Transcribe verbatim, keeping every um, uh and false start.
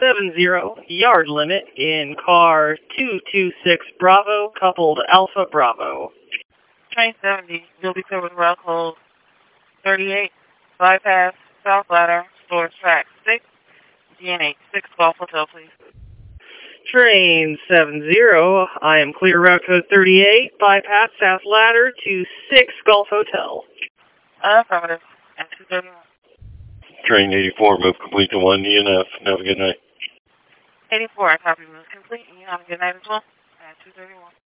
seven zero, yard limit in car two two six Bravo, coupled Alpha Bravo. Train seventy, you'll be clear with route code thirty-eight, bypass, South Ladder, Storage Track six, D N eight, six Golf Hotel, please. Train seven zero, I am clear route code thirty-eight, bypass South Ladder to six Golf Hotel. Affirmative, and two thirty-one. Train eighty-four, move complete to one E N F. Have a good night. eighty-four, I copy, move complete, and you have a good night as well, at two thirty-one.